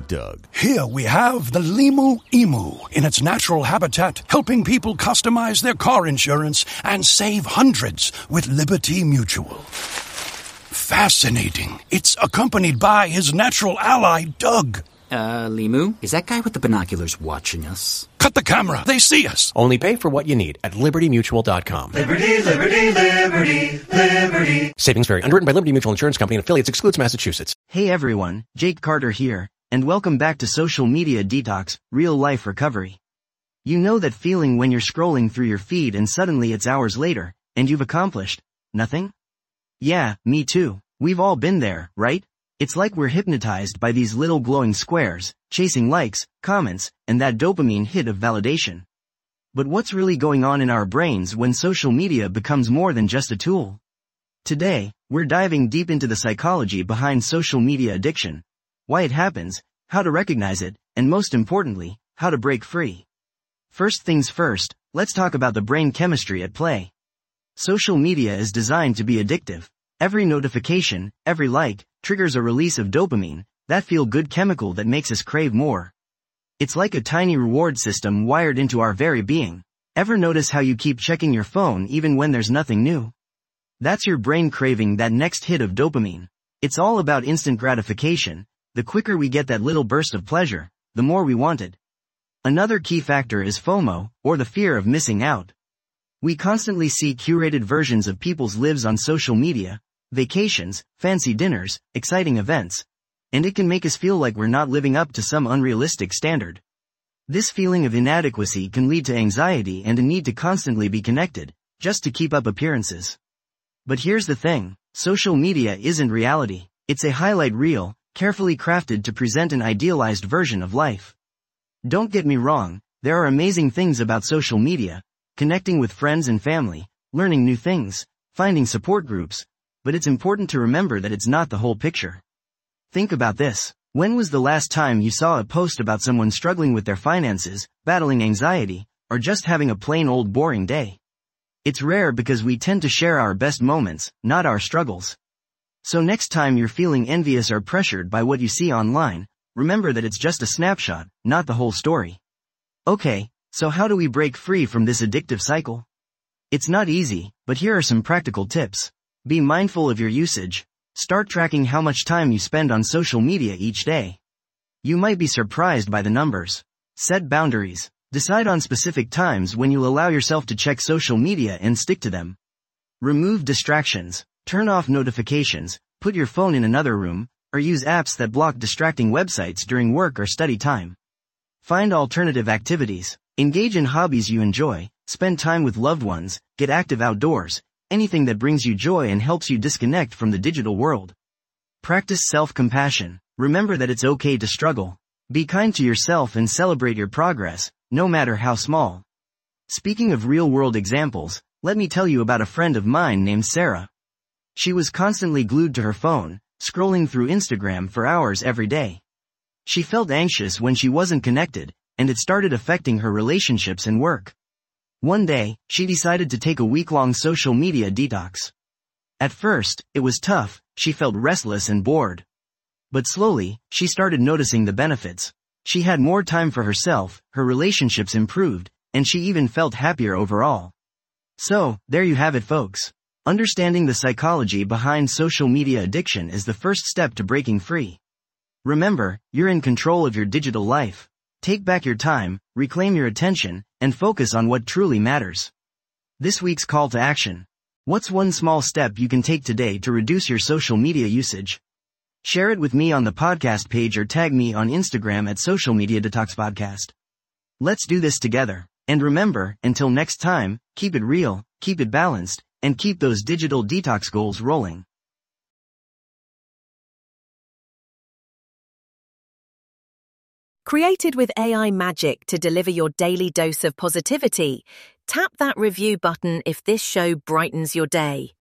Doug. Here we have the Limu Emu in its natural habitat, helping people customize their car insurance and save hundreds with Liberty Mutual. Fascinating. It's accompanied by his natural ally, Doug. Limu, is that guy with the binoculars watching us? Cut the camera. They see us. Only pay for what you need at LibertyMutual.com. Liberty, liberty, liberty, liberty. Savings vary. Underwritten by Liberty Mutual Insurance Company and affiliates. Excludes Massachusetts. Hey everyone, Jake Carter here, and welcome back to Social Media Detox, Real Life Recovery. You know that feeling when you're scrolling through your feed and suddenly it's hours later, and you've accomplished nothing? Yeah, me too. We've all been there, right? It's like we're hypnotized by these little glowing squares, chasing likes, comments, and that dopamine hit of validation. But what's really going on in our brains when social media becomes more than just a tool? Today, we're diving deep into the psychology behind social media addiction, why it happens, how to recognize it, and most importantly, how to break free. First things first, let's talk about the brain chemistry at play. Social media is designed to be addictive. Every notification, every like, triggers a release of dopamine, that feel-good chemical that makes us crave more. It's like a tiny reward system wired into our very being. Ever notice how you keep checking your phone even when there's nothing new? That's your brain craving that next hit of dopamine. It's all about instant gratification. The quicker we get that little burst of pleasure, the more we want it. Another key factor is FOMO, or the fear of missing out. We constantly see curated versions of people's lives on social media, vacations, fancy dinners, exciting events, and it can make us feel like we're not living up to some unrealistic standard. This feeling of inadequacy can lead to anxiety and a need to constantly be connected, just to keep up appearances. But here's the thing, social media isn't reality. It's a highlight reel, carefully crafted to present an idealized version of life. Don't get me wrong, there are amazing things about social media, connecting with friends and family, learning new things, finding support groups, but it's important to remember that it's not the whole picture. Think about this. When was the last time you saw a post about someone struggling with their finances, battling anxiety, or just having a plain old boring day? It's rare because we tend to share our best moments, not our struggles. So next time you're feeling envious or pressured by what you see online, remember that it's just a snapshot, not the whole story. Okay, so how do we break free from this addictive cycle? It's not easy, but here are some practical tips. Be mindful of your usage. Start tracking how much time you spend on social media each day. You might be surprised by the numbers. Set boundaries. Decide on specific times when you'll allow yourself to check social media and stick to them. Remove distractions. Turn off notifications, put your phone in another room, or use apps that block distracting websites during work or study time. Find alternative activities. Engage in hobbies you enjoy, spend time with loved ones, get active outdoors, anything that brings you joy and helps you disconnect from the digital world. Practice self-compassion. Remember that it's okay to struggle. Be kind to yourself and celebrate your progress, no matter how small. Speaking of real-world examples, let me tell you about a friend of mine named Sarah. She was constantly glued to her phone, scrolling through Instagram for hours every day. She felt anxious when she wasn't connected, and it started affecting her relationships and work. One day, she decided to take a week-long social media detox. At first, it was tough, she felt restless and bored. But slowly, she started noticing the benefits. She had more time for herself, her relationships improved, and she even felt happier overall. So, there you have it folks. Understanding the psychology behind social media addiction is the first step to breaking free. Remember, you're in control of your digital life. Take back your time, reclaim your attention, and focus on what truly matters. This week's call to action. What's one small step you can take today to reduce your social media usage? Share it with me on the podcast page or tag me on Instagram at Social Media Detox Podcast. Let's do this together. And remember, until next time, keep it real, keep it balanced, and keep those digital detox goals rolling. Created with AI magic to deliver your daily dose of positivity, tap that review button if this show brightens your day.